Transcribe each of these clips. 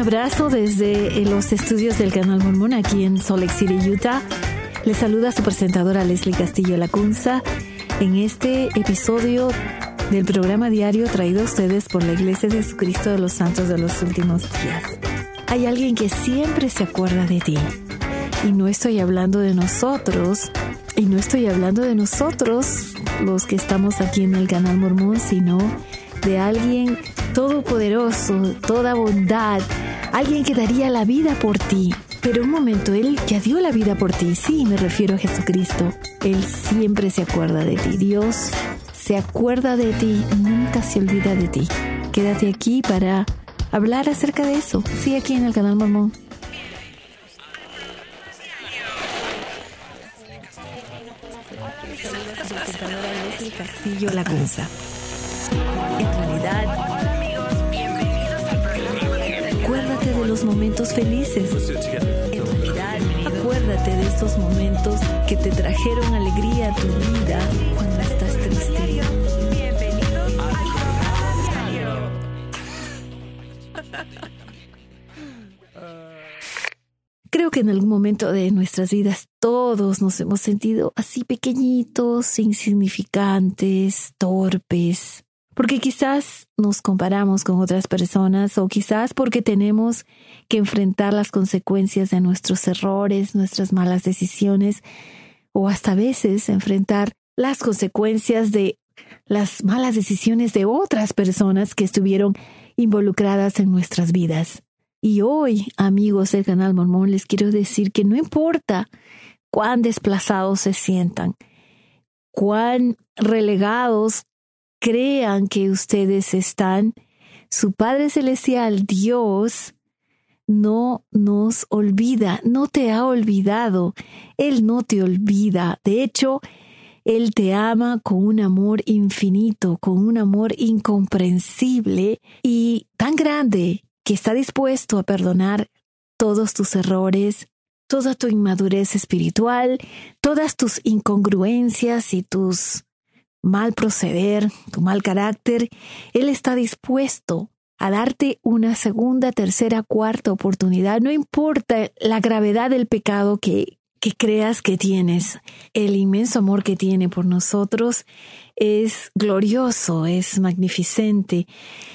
abrazo desde los estudios del Canal Mormón aquí en Salt Lake City, Utah. Les saluda su presentadora Leslie Castillo Lacunza en este episodio del programa diario traído a ustedes por la Iglesia de Jesucristo de los Santos de los Últimos Días. Hay alguien que siempre se acuerda de ti. Y no estoy hablando de nosotros, los que estamos aquí en el Canal Mormón, sino de alguien todopoderoso, toda bondad, alguien que daría la vida por ti. Pero un momento, Él ya dio la vida por ti. Sí, me refiero a Jesucristo. Él siempre se acuerda de ti. Dios se acuerda de ti, nunca se olvida de ti. Quédate aquí para hablar acerca de eso. Sí, aquí en el Canal Mormón. Castillo Lacunza. En realidad, acuérdate de los momentos felices. En realidad, acuérdate de esos momentos que te trajeron alegría a tu vida cuando estás triste. Creo que en algún momento de nuestras vidas todos nos hemos sentido así pequeñitos, insignificantes, torpes, porque quizás nos comparamos con otras personas o quizás porque tenemos que enfrentar las consecuencias de nuestros errores, nuestras malas decisiones o hasta a veces enfrentar las consecuencias de las malas decisiones de otras personas que estuvieron involucradas en nuestras vidas. Y hoy, amigos del Canal Mormón, les quiero decir que no importa cuán desplazados se sientan, cuán relegados crean que ustedes están, su Padre Celestial, Dios, no nos olvida, no te ha olvidado. Él no te olvida. De hecho, Él te ama con un amor infinito, con un amor incomprensible y tan grande, que está dispuesto a perdonar todos tus errores, toda tu inmadurez espiritual, todas tus incongruencias y tus mal proceder, tu mal carácter. Él está dispuesto a darte una segunda, tercera, cuarta oportunidad. No importa la gravedad del pecado que creas que tienes. El inmenso amor que tiene por nosotros es glorioso, es magnificente.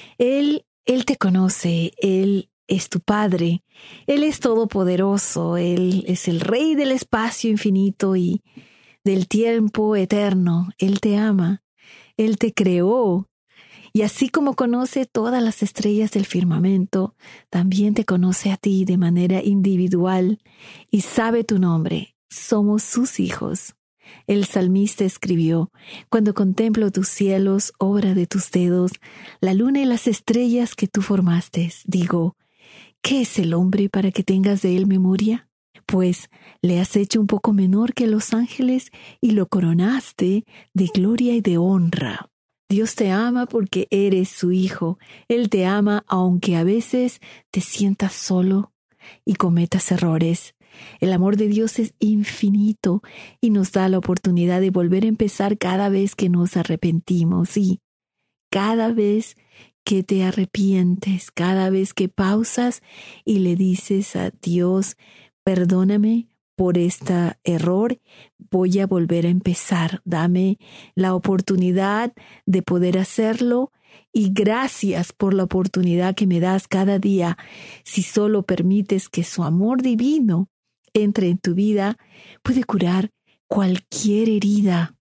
Él te conoce, Él es tu Padre, Él es todopoderoso, Él es el Rey del espacio infinito y del tiempo eterno. Él te ama, Él te creó y así como conoce todas las estrellas del firmamento, también te conoce a ti de manera individual y sabe tu nombre. Somos sus hijos. El salmista escribió: cuando contemplo tus cielos, obra de tus dedos, la luna y las estrellas que tú formaste, digo, ¿qué es el hombre para que tengas de él memoria? Pues le has hecho un poco menor que los ángeles y lo coronaste de gloria y de honra. Dios te ama porque eres su hijo. Él te ama aunque a veces te sientas solo y cometas errores. El amor de Dios es infinito y nos da la oportunidad de volver a empezar cada vez que nos arrepentimos. Y cada vez que te arrepientes, cada vez que pausas y le dices a Dios, perdóname por este error, voy a volver a empezar. Dame la oportunidad de poder hacerlo y gracias por la oportunidad que me das cada día. Si solo permites que su amor divino entre en tu vida, puede curar cualquier herida,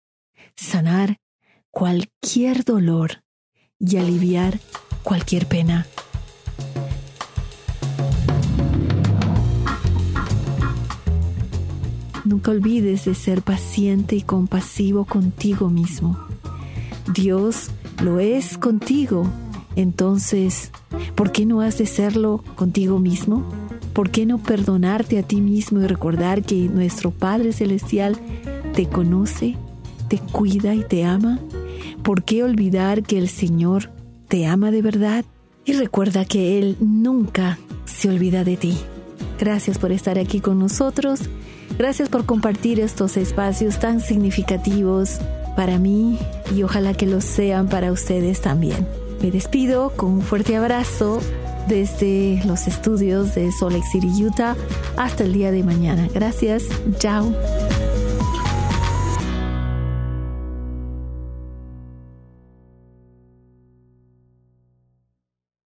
sanar cualquier dolor y aliviar cualquier pena. Nunca olvides de ser paciente y compasivo contigo mismo. Dios lo es contigo. Entonces, ¿por qué no has de serlo contigo mismo? ¿Por qué no perdonarte a ti mismo y recordar que nuestro Padre Celestial te conoce, te cuida y te ama? ¿Por qué olvidar que el Señor te ama de verdad? Y recuerda que Él nunca se olvida de ti. Gracias por estar aquí con nosotros. Gracias por compartir estos espacios tan significativos para mí y ojalá que lo sean para ustedes también. Me despido con un fuerte abrazo desde los estudios de Salt Lake City, Utah. Hasta el día de mañana. Gracias. Chao.